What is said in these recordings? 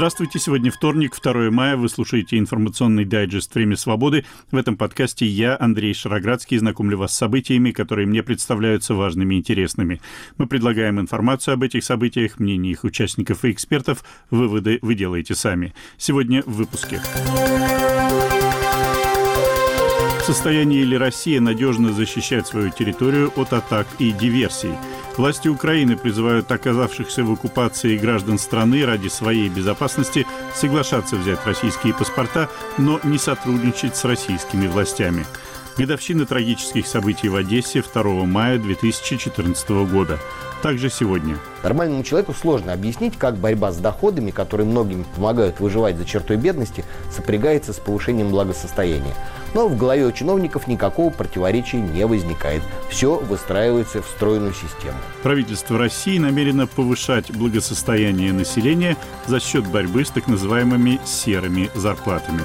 Здравствуйте, сегодня вторник, 2 мая, вы слушаете информационный дайджест «Время свободы». В этом подкасте я, Андрей Шароградский, знакомлю вас с событиями, которые мне представляются важными и интересными. Мы предлагаем информацию об этих событиях, мнения их участников и экспертов. Выводы вы делаете сами. Сегодня в выпуске. В состоянии ли Россия надежно защищать свою территорию от атак и диверсий? Власти Украины призывают оказавшихся в оккупации граждан страны ради своей безопасности соглашаться взять российские паспорта, но не сотрудничать с российскими властями. Годовщина трагических событий в Одессе 2 мая 2014 года. Также сегодня. Нормальному человеку сложно объяснить, как борьба с доходами, которые многим помогают выживать за чертой бедности, сопрягается с повышением благосостояния. Но в голове у чиновников никакого противоречия не возникает. Все выстраивается в стройную систему. Правительство России намерено повышать благосостояние населения за счет борьбы с так называемыми серыми зарплатами.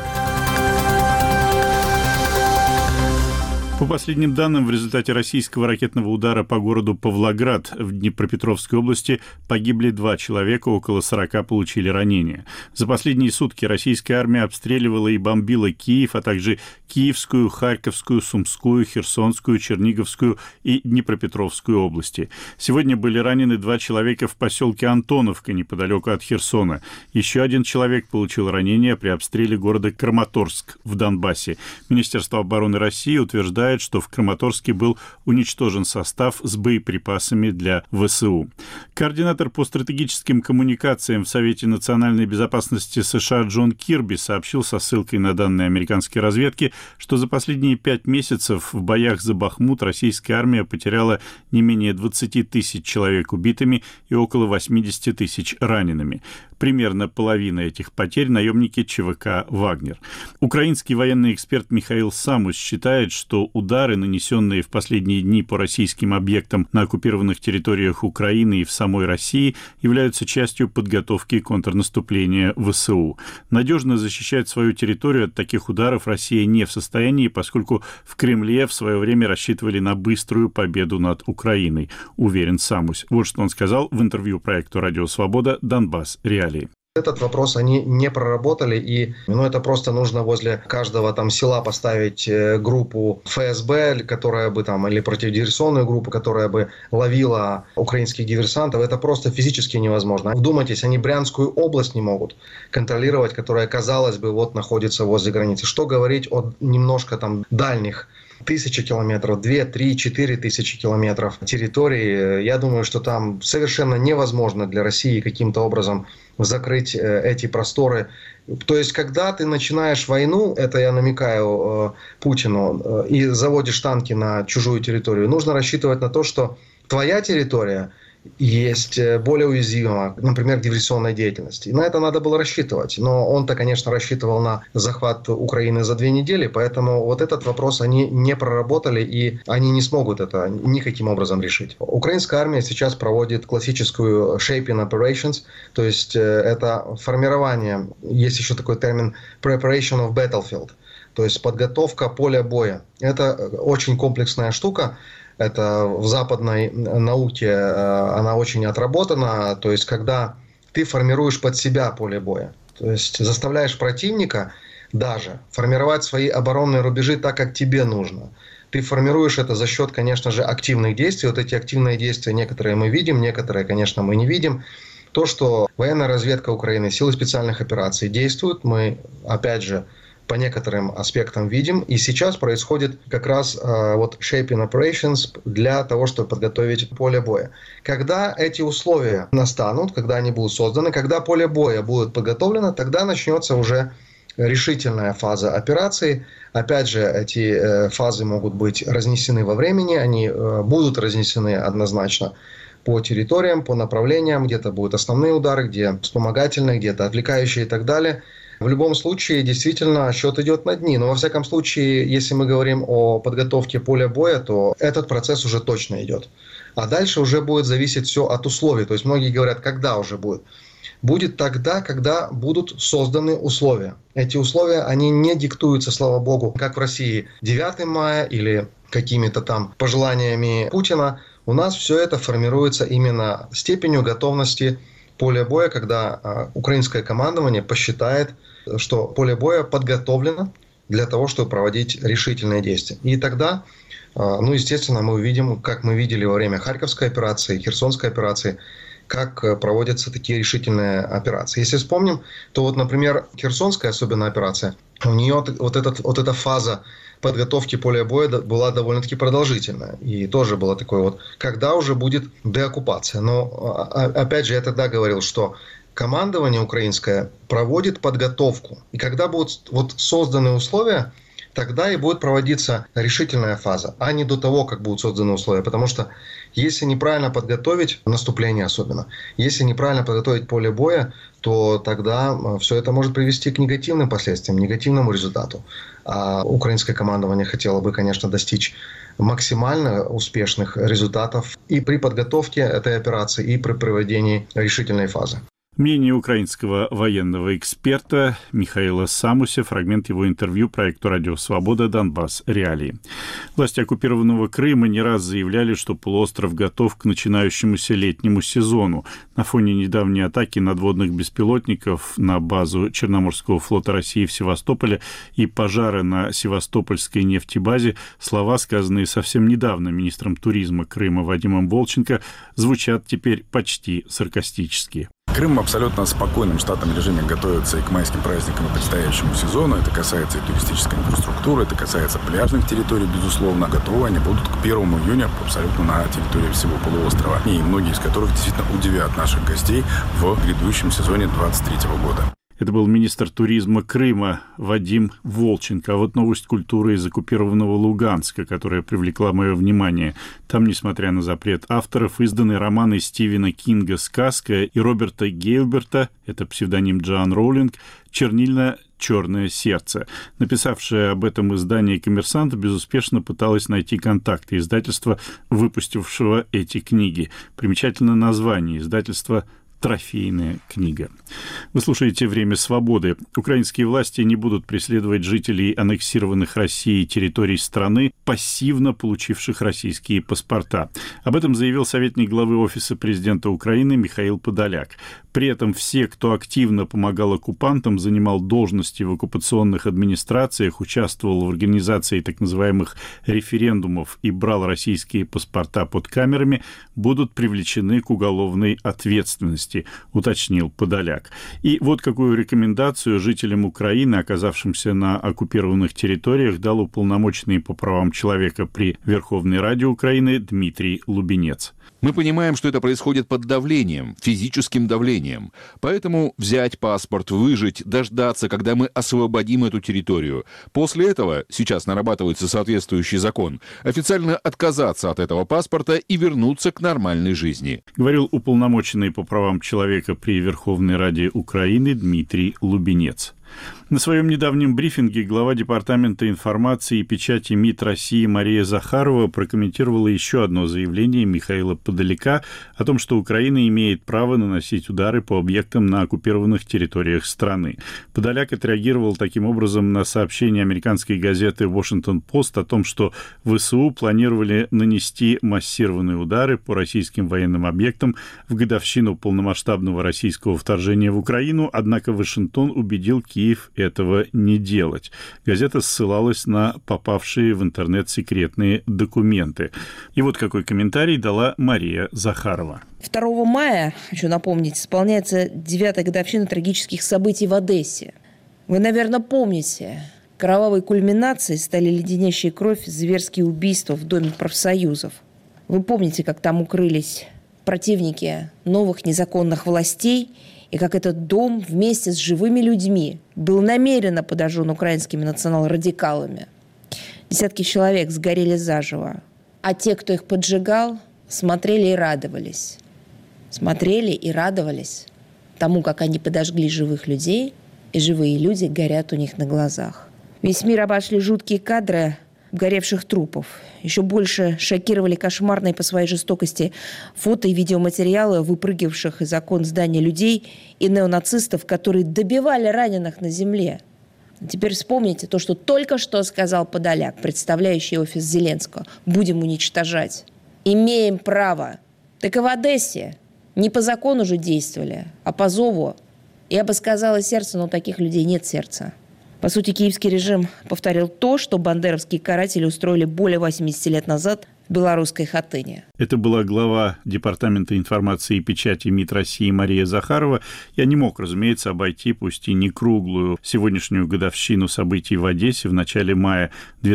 По последним данным, в результате российского ракетного удара по городу Павлоград в Днепропетровской области погибли 2 человека, около 40 получили ранения. За последние сутки российская армия обстреливала и бомбила Киев, а также Киевскую, Харьковскую, Сумскую, Херсонскую, Черниговскую и Днепропетровскую области. Сегодня были ранены 2 человека в поселке Антоновка, неподалеку от Херсона. Еще 1 человек получил ранения при обстреле города Краматорск в Донбассе. Министерство обороны России утверждает, что в Краматорске был уничтожен состав с боеприпасами для ВСУ. Координатор по стратегическим коммуникациям в Совете национальной безопасности США Джон Кирби сообщил со ссылкой на данные американской разведки, что за последние 5 месяцев в боях за Бахмут российская армия потеряла не менее 20 тысяч человек убитыми и около 80 тысяч ранеными. Примерно половина этих потерь – наемники ЧВК «Вагнер». Украинский военный эксперт Михаил Самус считает, что удары, нанесенные в последние дни по российским объектам на оккупированных территориях Украины и в самой России, являются частью подготовки контрнаступления ВСУ. Надежно защищать свою территорию от таких ударов Россия не в состоянии, поскольку в Кремле в свое время рассчитывали на быструю победу над Украиной, уверен Самус. Вот что он сказал в интервью проекту «Радио Свобода. Донбасс. Реалии». Этот вопрос они не проработали, и это просто нужно возле каждого села поставить группу ФСБ, которая бы или противодиверсионную группу, которая бы ловила украинских диверсантов. Это просто физически невозможно. Вдумайтесь, они Брянскую область не могут контролировать, которая, казалось бы, находится возле границы. Что говорить о немножко дальних 1000 километров, 2, 3, 4 тысячи километров территории. Я думаю, что там совершенно невозможно для России каким-то образом закрыть эти просторы. То есть, когда ты начинаешь войну, это я намекаю Путину, и заводишь танки на чужую территорию, нужно рассчитывать на то, что твоя территория есть более уязвима, например, к диверсионной деятельности. И на это надо было рассчитывать. Но он-то, конечно, рассчитывал на захват Украины за 2 недели, поэтому этот вопрос они не проработали, и они не смогут это никаким образом решить. Украинская армия сейчас проводит классическую shaping operations, то есть это формирование, есть еще такой термин preparation of battlefield, то есть подготовка поля боя. Это очень комплексная штука. Это в западной науке она очень отработана. То есть, когда ты формируешь под себя поле боя, то есть заставляешь противника даже формировать свои оборонные рубежи так, как тебе нужно. Ты формируешь это за счет, конечно же, активных действий. Эти активные действия некоторые мы видим, некоторые, конечно, мы не видим. То, что военная разведка Украины, силы специальных операций действуют, мы, опять же, по некоторым аспектам видим. И сейчас происходит как раз shaping operations для того, чтобы подготовить поле боя. Когда эти условия настанут, когда они будут созданы, когда поле боя будет подготовлено, тогда начнется уже решительная фаза операции. Опять же, эти фазы могут быть разнесены во времени, они будут разнесены однозначно по территориям, по направлениям, где-то будут основные удары, где вспомогательные, где-то отвлекающие и так далее. В любом случае, действительно, счет идет на дни. Но, во всяком случае, если мы говорим о подготовке поля боя, то этот процесс уже точно идет. А дальше уже будет зависеть все от условий. То есть, многие говорят, когда уже будет. Будет тогда, когда будут созданы условия. Эти условия, они не диктуются, слава богу, как в России 9 мая или какими-то там пожеланиями Путина. У нас все это формируется именно степенью готовности поле боя, когда украинское командование посчитает, что поле боя подготовлено для того, чтобы проводить решительные действия. И тогда, естественно, мы увидим, как мы видели во время Харьковской операции, Херсонской операции, как проводятся такие решительные операции. Если вспомним, то вот, например, Херсонская особенно операция, у нее вот эта фаза подготовки поля боя была довольно-таки продолжительная. И тоже было такое вот, когда уже будет деоккупация. Но, опять же, я тогда говорил, что командование украинское проводит подготовку. И когда будут вот созданы условия, тогда и будет проводиться решительная фаза, а не до того, как будут созданы условия. Потому что если неправильно подготовить, наступление особенно, если неправильно подготовить поле боя, то тогда все это может привести к негативным последствиям, негативному результату. А украинское командование хотело бы, конечно, достичь максимально успешных результатов и при подготовке этой операции, и при проведении решительной фазы. Мнение украинского военного эксперта Михаила Самуся, фрагмент его интервью проекту «Радио Свобода. Донбасс. Реалии». Власти оккупированного Крыма не раз заявляли, что полуостров готов к начинающемуся летнему сезону. На фоне недавней атаки надводных беспилотников на базу Черноморского флота России в Севастополе и пожара на Севастопольской нефтебазе слова, сказанные совсем недавно министром туризма Крыма Вадимом Волченко, звучат теперь почти саркастически. Крым в абсолютно спокойном штатном режиме готовится и к майским праздникам, и предстоящему сезону. Это касается и туристической инфраструктуры, это касается пляжных территорий, безусловно. Готовы они будут к 1 июня абсолютно на территории всего полуострова. И многие из которых действительно удивят наших гостей в грядущем сезоне 2023 года. Это был министр туризма Крыма Вадим Волченко. А вот новость культуры из оккупированного Луганска, которая привлекла мое внимание. Там, несмотря на запрет авторов, изданы романы Стивена Кинга «Сказка» и Роберта Гейлберта, это псевдоним Джоан Роулинг, «Чернильно-черное сердце». Написавшее об этом издание «Коммерсант» безуспешно пыталась найти контакты издательства, выпустившего эти книги. Примечательно название издательства «Трофейная книга». Вы слушаете «Время свободы». Украинские власти не будут преследовать жителей аннексированных Россией территорий страны, пассивно получивших российские паспорта. Об этом заявил советник главы Офиса президента Украины Михаил Подоляк. При этом все, кто активно помогал оккупантам, занимал должности в оккупационных администрациях, участвовал в организации так называемых референдумов и брал российские паспорта под камерами, будут привлечены к уголовной ответственности, уточнил Подоляк. И вот какую рекомендацию жителям Украины, оказавшимся на оккупированных территориях, дал уполномоченный по правам человека при Верховной Раде Украины Дмитрий Лубенец. Мы понимаем, что это происходит под давлением, физическим давлением. Поэтому взять паспорт, выжить, дождаться, когда мы освободим эту территорию. После этого, сейчас нарабатывается соответствующий закон, официально отказаться от этого паспорта и вернуться к нормальной жизни. Говорил уполномоченный по правам человека при Верховной Раде Украины Дмитрий Лубенец. На своем недавнем брифинге глава Департамента информации и печати МИД России Мария Захарова прокомментировала еще одно заявление Михаила Подоляка о том, что Украина имеет право наносить удары по объектам на оккупированных территориях страны. Подоляк отреагировал таким образом на сообщение американской газеты «Вашингтон-Пост» о том, что ВСУ планировали нанести массированные удары по российским военным объектам в годовщину полномасштабного российского вторжения в Украину, однако Вашингтон убедил Киев этого не делать. Газета ссылалась на попавшие в интернет секретные документы. И вот какой комментарий дала Мария Захарова. 2 мая, хочу напомнить, исполняется 9-я годовщина трагических событий в Одессе. Вы, наверное, помните, кровавой кульминацией стали леденящие кровь зверские убийства в Доме профсоюзов. Вы помните, как там укрылись противники новых незаконных властей, и как этот дом вместе с живыми людьми был намеренно подожжен украинскими национал-радикалами. Десятки человек сгорели заживо. А те, кто их поджигал, смотрели и радовались. Смотрели и радовались тому, как они подожгли живых людей, и живые люди горят у них на глазах. Весь мир обошли жуткие кадры горевших трупов. Еще больше шокировали кошмарные по своей жестокости фото и видеоматериалы выпрыгивших из окон здания людей и неонацистов, которые добивали раненых на земле. Теперь вспомните то, что только что сказал Подоляк, представляющий офис Зеленского. Будем уничтожать. Имеем право. Так и в Одессе Не по закону же действовали, а по зову. Я бы сказала сердце, но у таких людей нет сердца. По сути, киевский режим повторил то, что бандеровские каратели устроили более 80 лет назад в белорусской Хатыне. Это была глава Департамента информации и печати МИД России Мария Захарова. Я не мог, разумеется, обойти, пусть и не круглую, сегодняшнюю годовщину событий в Одессе в начале мая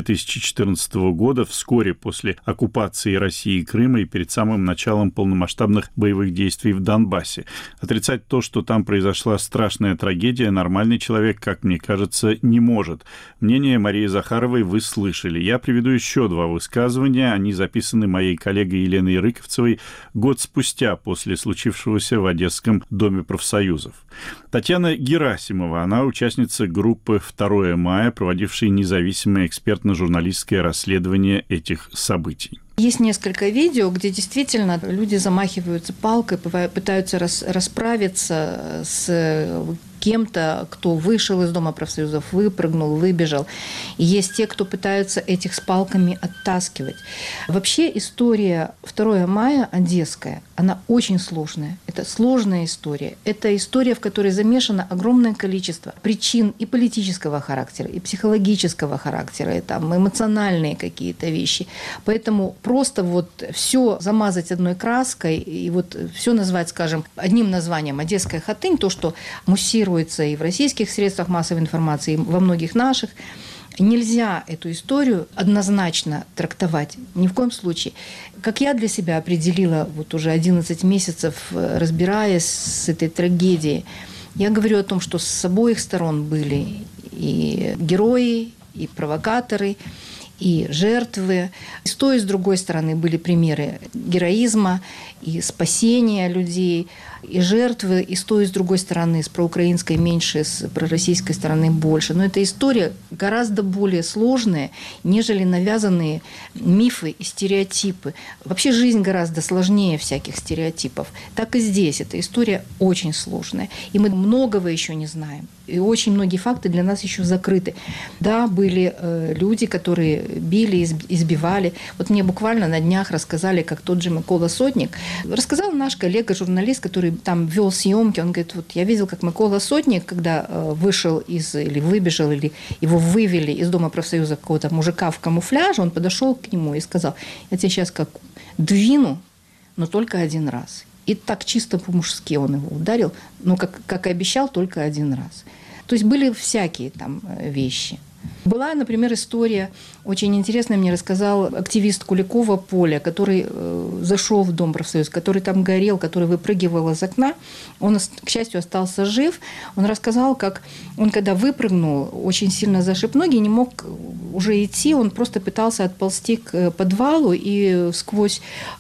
2014 года, вскоре после оккупации России Крыма и перед самым началом полномасштабных боевых действий в Донбассе. Отрицать то, что там произошла страшная трагедия, нормальный человек, как мне кажется, не может. Мнение Марии Захаровой вы слышали. Я приведу еще два высказывания. Они записаны моей коллегой Еленой Рыковцевой год спустя после случившегося в Одесском доме профсоюзов. Татьяна Герасимова, она участница группы «2 мая», проводившей независимое экспертно-журналистское расследование этих событий. Есть несколько видео, где действительно люди замахиваются палкой, пытаются расправиться с кем-то, кто вышел из Дома профсоюзов, выпрыгнул, выбежал. И есть те, кто пытаются этих с палками оттаскивать. Вообще история 2 мая одесская, она очень сложная. Это сложная история. Это история, в которой замешано огромное количество причин и политического характера, и психологического характера, и там эмоциональные какие-то вещи. Поэтому просто вот все замазать одной краской и вот все назвать, скажем, одним названием «Одесская Хатынь», то, что муссируется и в российских средствах массовой информации, и во многих наших, нельзя эту историю однозначно трактовать. Ни в коем случае. Как я для себя определила, вот уже 11 месяцев разбираясь с этой трагедией, я говорю о том, что с обоих сторон были и герои, и провокаторы, и жертвы. И с той, и с другой стороны были примеры героизма и спасения людей, и жертвы, и с той, и с другой стороны, с проукраинской меньше, с пророссийской стороны больше. Но эта история гораздо более сложная, нежели навязанные мифы и стереотипы. Вообще жизнь гораздо сложнее всяких стереотипов. Так и здесь эта история очень сложная. И мы многого еще не знаем. И очень многие факты для нас еще закрыты. Да, были люди, которые били, избивали. Вот мне буквально на днях рассказали, как тот же Микола Сотник. Рассказал наш коллега-журналист, который там вел съемки. Он говорит, вот я видел, как Микола Сотник, когда вышел или выбежал, или его вывели из Дома профсоюза какого-то мужика в камуфляже, он подошел к нему и сказал, я тебя сейчас как двину, но только один раз. И так чисто по-мужски он его ударил, но, как и обещал, только один раз. То есть были всякие там вещи. Была, например, история, очень интересная, мне рассказал активист Куликова Поля, который зашел в Дом профсоюза, который там горел, который выпрыгивал из окна. Он, к счастью, остался жив. Он рассказал, как он, когда выпрыгнул, очень сильно зашиб ноги, не мог уже идти, он просто пытался отползти к подвалу и сквозь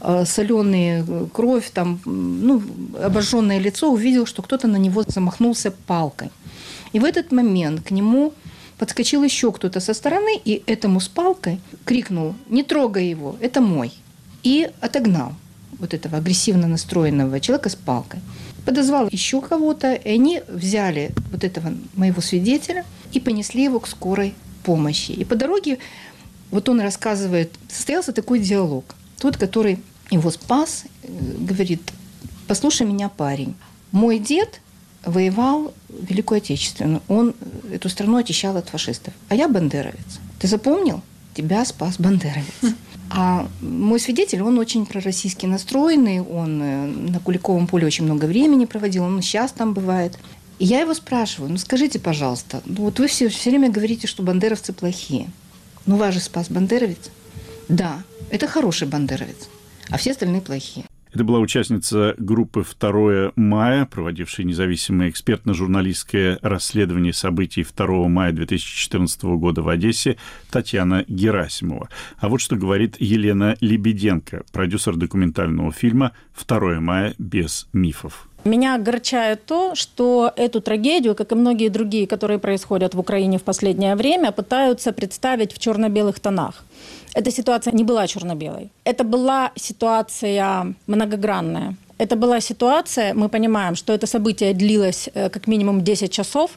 соленую кровь, там, обожженное лицо, увидел, что кто-то на него замахнулся палкой. И в этот момент к нему подскочил еще кто-то со стороны и этому с палкой крикнул: «Не трогай его, это мой!» И отогнал вот этого агрессивно настроенного человека с палкой. Подозвал еще кого-то, и они взяли вот этого моего свидетеля и понесли его к скорой помощи. И по дороге, вот он рассказывает, состоялся такой диалог. Тот, который его спас, говорит: «Послушай меня, парень, мой дед воевал в Великую Отечественную. Он эту страну очищал от фашистов. А я бандеровец. Ты запомнил? Тебя спас бандеровец». А мой свидетель, он очень пророссийски настроенный, он на Куликовом поле очень много времени проводил, он сейчас там бывает. И я его спрашиваю: скажите, пожалуйста, вот вы все время говорите, что бандеровцы плохие. Вас же спас бандеровец? Да, это хороший бандеровец, а все остальные плохие. Это была участница группы «2 мая», проводившей независимое экспертно-журналистское расследование событий 2 мая 2014 года в Одессе, Татьяна Герасимова. А вот что говорит Елена Лебеденко, продюсер документального фильма «2 мая без мифов». Меня огорчает то, что эту трагедию, как и многие другие, которые происходят в Украине в последнее время, пытаются представить в черно-белых тонах. Эта ситуация не была черно-белой. Это была ситуация многогранная. Это была ситуация, мы понимаем, что это событие длилось как минимум 10 часов,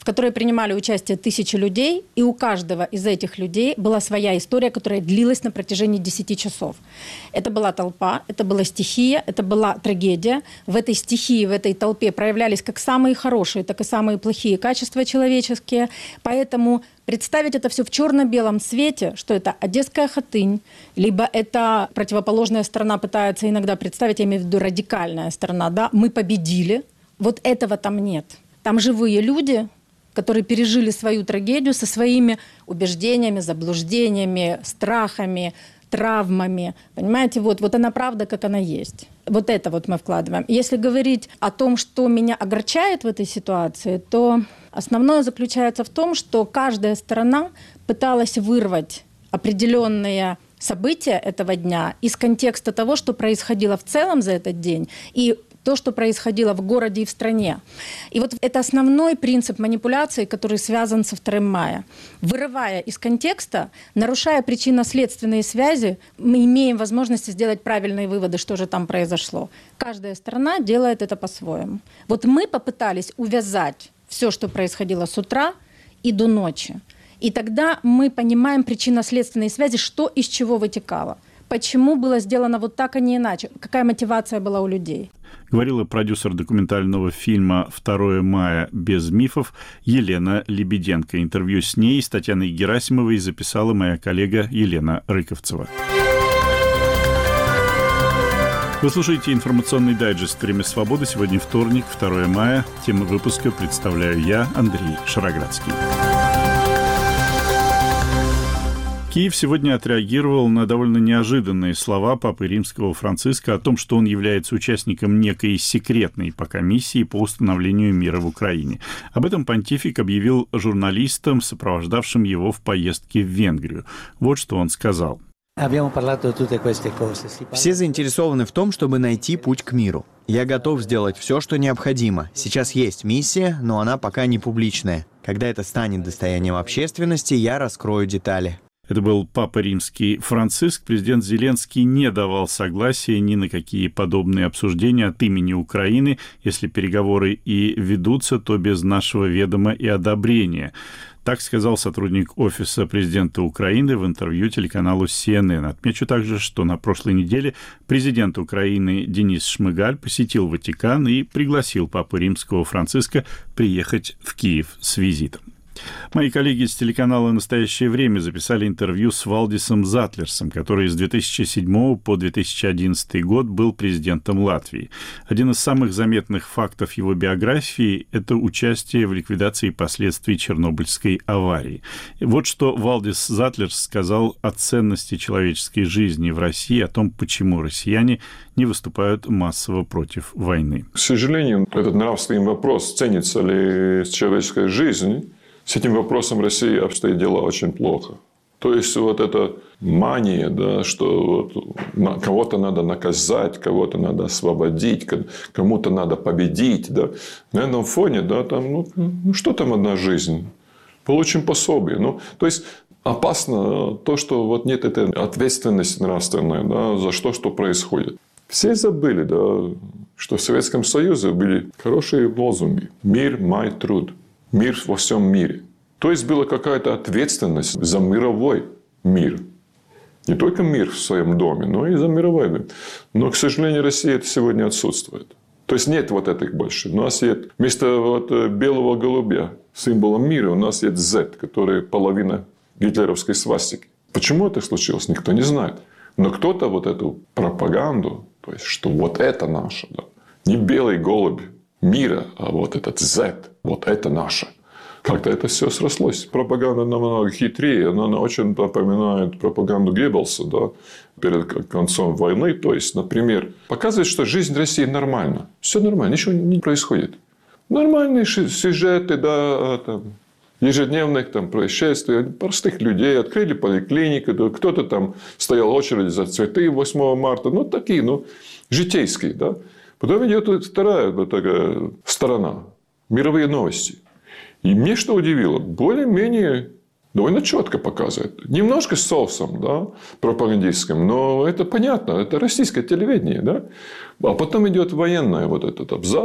в которой принимали участие тысячи людей, и у каждого из этих людей была своя история, которая длилась на протяжении 10 часов. Это была толпа, это была стихия, это была трагедия. В этой стихии, в этой толпе проявлялись как самые хорошие, так и самые плохие качества человеческие. Поэтому представить это все в черно-белом цвете, что это Одесская Хатынь, либо это противоположная сторона пытается иногда представить, я имею в виду радикальная сторона, да, мы победили. Вот этого там нет. Там живые люди, которые пережили свою трагедию со своими убеждениями, заблуждениями, страхами, травмами. Понимаете, вот она правда, как она есть. Вот это вот мы вкладываем. Если говорить о том, что меня огорчает в этой ситуации, то основное заключается в том, что каждая сторона пыталась вырвать определенные события этого дня из контекста того, что происходило в целом за этот день, и то, что происходило в городе и в стране. И вот это основной принцип манипуляции, который связан со 2 мая. Вырывая из контекста, нарушая причинно-следственные связи, мы имеем возможность сделать правильные выводы, что же там произошло. Каждая сторона делает это по-своему. Вот мы попытались увязать все, что происходило с утра и до ночи. И тогда мы понимаем причинно-следственные связи, что из чего вытекало. Почему было сделано вот так, а не иначе? Какая мотивация была у людей? Говорила продюсер документального фильма «2 мая. Без мифов» Елена Лебеденко. Интервью с ней с Татьяной Герасимовой записала моя коллега Елена Рыковцева. Вы слушаете информационный дайджест «Время свободы». Сегодня вторник, 2 мая. Тему выпуска представляю я, Андрей Шароградский. Киев сегодня отреагировал на довольно неожиданные слова папы римского Франциска о том, что он является участником некой секретной пока миссии по установлению мира в Украине. Об этом понтифик объявил журналистам, сопровождавшим его в поездке в Венгрию. Вот что он сказал. Все заинтересованы в том, чтобы найти путь к миру. Я готов сделать все, что необходимо. Сейчас есть миссия, но она пока не публичная. Когда это станет достоянием общественности, я раскрою детали. Это был папа римский Франциск. Президент Зеленский не давал согласия ни на какие подобные обсуждения от имени Украины. Если переговоры и ведутся, то без нашего ведома и одобрения. Так сказал сотрудник Офиса президента Украины в интервью телеканалу CNN. Отмечу также, что на прошлой неделе президент Украины Денис Шмыгаль посетил Ватикан и пригласил папу римского Франциска приехать в Киев с визитом. Мои коллеги с телеканала «Настоящее время» записали интервью с Валдисом Затлерсом, который с 2007 по 2011 год был президентом Латвии. Один из самых заметных фактов его биографии – это участие в ликвидации последствий Чернобыльской аварии. Вот что Валдис Затлерс сказал о ценности человеческой жизни в России, о том, почему россияне не выступают массово против войны. К сожалению, этот нравственный вопрос, ценится ли человеческая жизнь, с этим вопросом России обстоят дела очень плохо. То есть, вот эта мания, да, что вот кого-то надо наказать, кого-то надо освободить, кому-то надо победить. Да. На этом фоне, да, там, что там одна жизнь? Получим пособие. То есть, опасно то, что вот нет этой ответственности нравственной, да, за что происходит. Все забыли, да, что в Советском Союзе были хорошие лозунги. Мир, май, труд. Мир во всем мире. То есть, была какая-то ответственность за мировой мир. Не только мир в своем доме, но и за мировой мир. Но, к сожалению, Россия это сегодня отсутствует. То есть, нет вот этих больше. У нас есть вместо белого голубя, символом мира, у нас есть Z, который половина гитлеровской свастики. Почему это случилось, никто не знает. Но кто-то вот эту пропаганду, то есть, что вот это наше, да, не белый голубь мира, а вот этот Z, вот это наше. Как-то это все срослось. Пропаганда намного хитрее. Она очень напоминает пропаганду Геббельса, да, перед концом войны. То есть, например, показывает, что жизнь России нормальна. Все нормально, ничего не происходит. Нормальные сюжеты, да, там, ежедневных там, происшествий, простых людей. Открыли поликлинику, да, кто-то там стоял в очереди за цветы 8 марта. Такие, житейские, да. Потом идет вторая такая сторона. Мировые новости. И мне что удивило, более-менее довольно четко показывает. Немножко с соусом, да, пропагандистским, но это понятно, это российское телевидение, да. А потом идет военный вот этот абзац,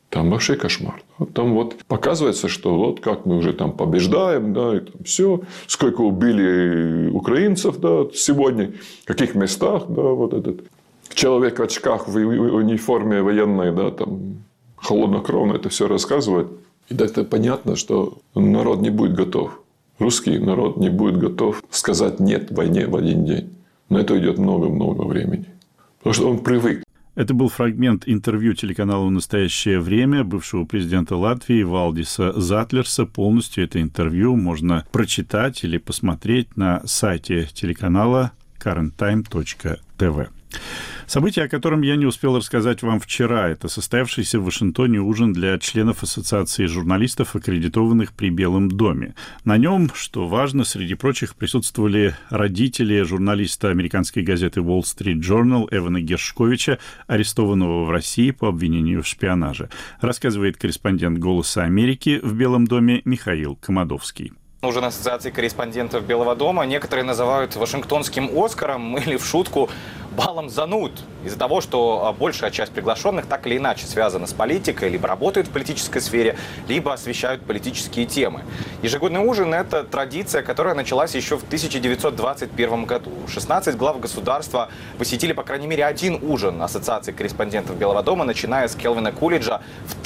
Там вообще кошмар. Там вот показывается, что вот как мы уже там побеждаем, да, и там все. Сколько убили украинцев, да, сегодня, в каких местах, да, вот этот человек в очках в униформе военной, да, там холоднокровно это все рассказывает. И да, это понятно, что народ не будет готов. Русский народ не будет готов сказать «нет» войне в один день. Но это идет много-много времени. Потому что он привык. Это был фрагмент интервью телеканалу «Настоящее время» бывшего президента Латвии Валдиса Затлерса. Полностью это интервью можно прочитать или посмотреть на сайте телеканала currenttime.tv. Событие, о котором я не успел рассказать вам вчера, это состоявшийся в Вашингтоне ужин для членов Ассоциации журналистов, аккредитованных при Белом доме. На нем, что важно, среди прочих присутствовали родители журналиста американской газеты Wall Street Journal Эвана Гершковича, арестованного в России по обвинению в шпионаже. Рассказывает корреспондент «Голоса Америки» в Белом доме Михаил Комадовский. Ужин Ассоциации корреспондентов Белого дома некоторые называют Вашингтонским Оскаром или в шутку балом зануд из-за того, что большая часть приглашенных так или иначе связана с политикой, либо работают в политической сфере, либо освещают политические темы. Ежегодный ужин – это традиция, которая началась еще в 1921 году. 16 глав государства посетили, по крайней мере, один ужин Ассоциации корреспондентов Белого дома, начиная с Келвина Кулиджа в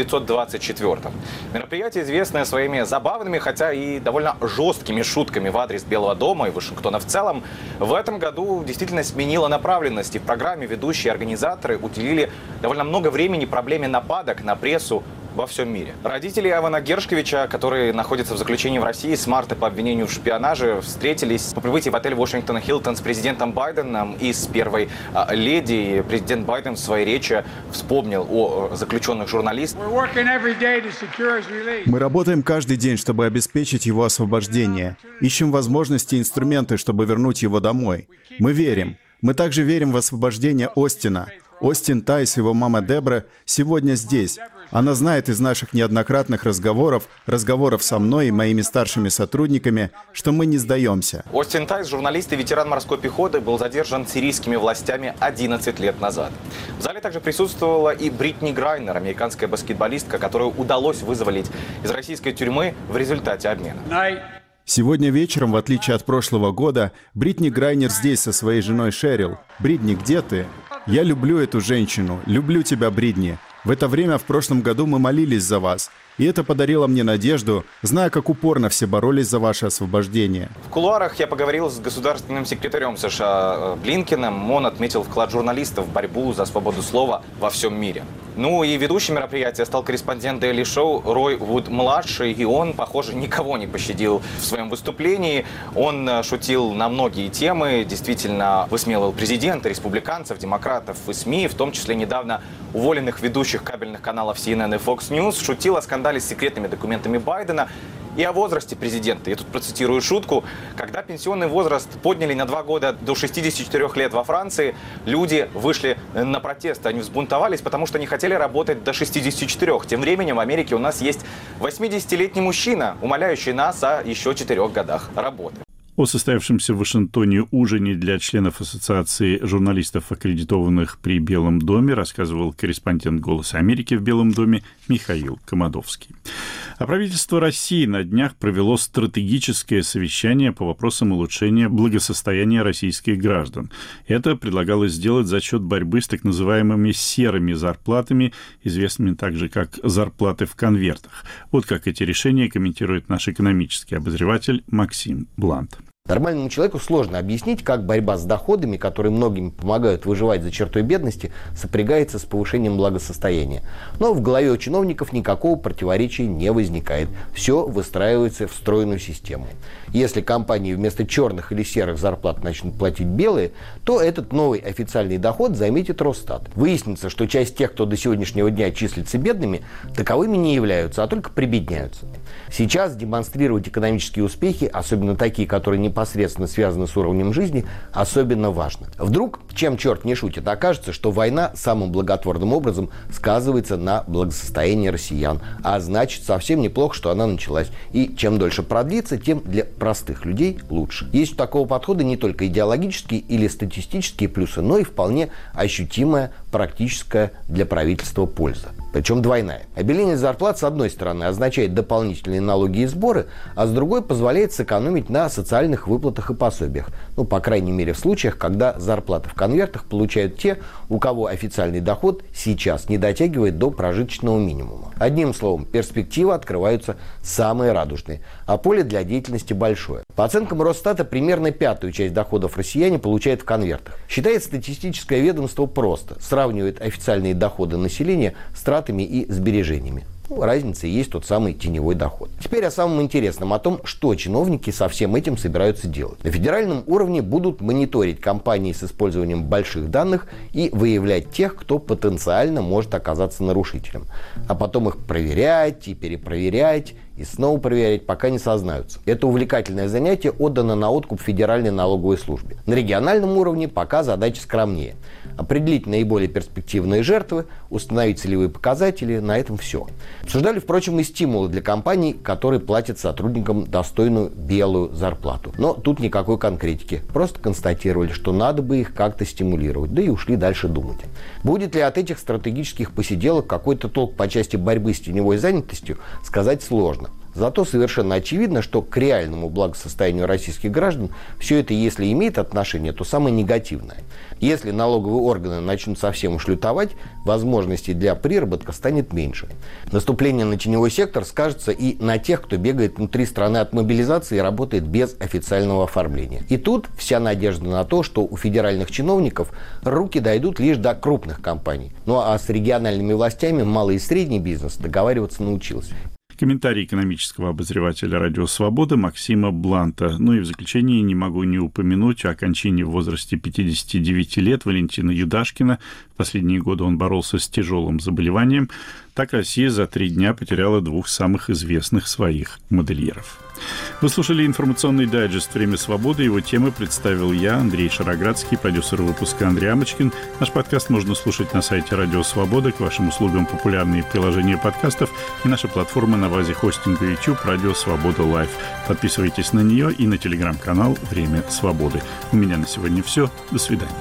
1924. Мероприятие, известное своими забавными, хотя и довольно жесткими шутками в адрес Белого дома и Вашингтона в целом, в этом году действительно сменило направленность. И в программе ведущие организаторы уделили довольно много времени проблеме нападок на прессу во всем мире. Родители Эвана Гершковича, которые находятся в заключении в России с марта по обвинению в шпионаже, встретились по прибытии в отель Вашингтон Хилтон с президентом Байденом и с первой леди. Президент Байден в своей речи вспомнил о заключенных журналистах. Мы работаем каждый день, чтобы обеспечить его освобождение. Ищем возможности и инструменты, чтобы вернуть его домой. Мы верим. Мы также верим в освобождение Остина. Остин Тайс и его мама Дебра сегодня здесь. Она знает из наших неоднократных разговоров со мной и моими старшими сотрудниками, что мы не сдаемся. Остин Тайс, журналист и ветеран морской пехоты, был задержан сирийскими властями 11 лет назад. В зале также присутствовала и Бритни Грайнер, американская баскетболистка, которую удалось вызволить из российской тюрьмы в результате обмена. Сегодня вечером, в отличие от прошлого года, Бритни Грайнер здесь со своей женой Шерил. Бритни, где ты? Я люблю эту женщину. Люблю тебя, Бритни. В это время в прошлом году мы молились за вас. И это подарило мне надежду, зная, как упорно все боролись за ваше освобождение. В кулуарах я поговорил с государственным секретарем США Блинкеном. Он отметил вклад журналистов в борьбу за свободу слова во всем мире. Ну и ведущим мероприятия стал корреспондент Daily Show Рой Вуд-младший. И он, похоже, никого не пощадил в своем выступлении. Он шутил на многие темы, действительно высмеивал президента, республиканцев, демократов и СМИ, в том числе недавно уволенных ведущих кабельных каналов CNN и Fox News. Шутил о скандале с секретными документами Байдена и о возрасте президента. Я тут процитирую шутку. Когда пенсионный возраст подняли на 2 года до 64 лет во Франции, люди вышли на протесты. Они взбунтовались, потому что не хотели работать до 64. Тем временем в Америке у нас есть 80-летний мужчина, умоляющий нас о еще 4 годах работы. О состоявшемся в Вашингтоне ужине для членов Ассоциации журналистов, аккредитованных при Белом доме, рассказывал корреспондент «Голоса Америки» в Белом доме Михаил Комадовский. А правительство России на днях провело стратегическое совещание по вопросам улучшения благосостояния российских граждан. Это предлагалось сделать за счет борьбы с так называемыми серыми зарплатами, известными также как зарплаты в конвертах. Вот как эти решения комментирует наш экономический обозреватель Максим Блант. Нормальному человеку сложно объяснить, как борьба с доходами, которые многим помогают выживать за чертой бедности, сопрягается с повышением благосостояния. Но в голове у чиновников никакого противоречия не возникает. Все выстраивается в стройную систему. Если компании вместо черных или серых зарплат начнут платить белые, то этот новый официальный доход заметит Росстат. Выяснится, что часть тех, кто до сегодняшнего дня числится бедными, таковыми не являются, а только прибедняются. Сейчас демонстрировать экономические успехи, особенно такие, которые непосредственно связаны с уровнем жизни, особенно важно. Вдруг, чем черт не шутит, окажется, что война самым благотворным образом сказывается на благосостоянии россиян. А значит, совсем неплохо, что она началась. И чем дольше продлится, тем для простых людей лучше. Есть у такого подхода не только идеологические или статистические плюсы, но и вполне ощутимая практическая для правительства польза. Причем двойная. Обеление зарплат, с одной стороны, означает дополнительные налоги и сборы, а с другой позволяет сэкономить на социальных выплатах и пособиях. Ну, по крайней мере, в случаях, когда зарплаты в конвертах получают те, у кого официальный доход сейчас не дотягивает до прожиточного минимума. Одним словом, перспективы открываются самые радужные, а поле для деятельности большое. По оценкам Росстата, примерно 1/5 часть доходов россияне получают в конвертах. Считает статистическое ведомство просто. Сравнивает официальные доходы населения с тратами и сбережениями. Разница и есть тот самый теневой доход. Теперь о самом интересном, о том, что чиновники со всем этим собираются делать. На федеральном уровне будут мониторить компании с использованием больших данных и выявлять тех, кто потенциально может оказаться нарушителем. А потом их проверять и перепроверять, и снова проверять, пока не сознаются. Это увлекательное занятие отдано на откуп Федеральной налоговой службе. На региональном уровне пока задача скромнее. Определить наиболее перспективные жертвы, установить целевые показатели, на этом все. Обсуждали, впрочем, и стимулы для компаний, которые платят сотрудникам достойную белую зарплату. Но тут никакой конкретики. Просто констатировали, что надо бы их как-то стимулировать, да и ушли дальше думать. Будет ли от этих стратегических посиделок какой-то толк по части борьбы с теневой занятостью, сказать сложно. Зато совершенно очевидно, что к реальному благосостоянию российских граждан все это, если имеет отношение, то самое негативное. Если налоговые органы начнут совсем уж лютовать, возможностей для приработка станет меньше. Наступление на теневой сектор скажется и на тех, кто бегает внутри страны от мобилизации и работает без официального оформления. И тут вся надежда на то, что у федеральных чиновников руки дойдут лишь до крупных компаний. Ну а с региональными властями малый и средний бизнес договариваться научился. Комментарий экономического обозревателя «Радио Свобода» Максима Бланта. Ну и в заключение не могу не упомянуть о кончине в возрасте 59 лет Валентина Юдашкина. В последние годы он боролся с тяжелым заболеванием. Так Россия за 3 дня потеряла 2 самых известных своих модельеров. Вы слушали информационный дайджест «Время свободы». Его темы представил я, Андрей Шароградский, продюсер выпуска Андрей Амочкин. Наш подкаст можно слушать на сайте «Радио Свобода». К вашим услугам популярные приложения подкастов и наша платформа на базе хостинга YouTube «Радио Свобода Лайв». Подписывайтесь на нее и на телеграм-канал «Время свободы». У меня на сегодня все. До свидания.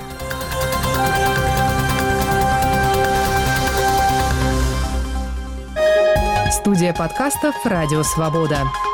Студия подкастов «Радио Свобода».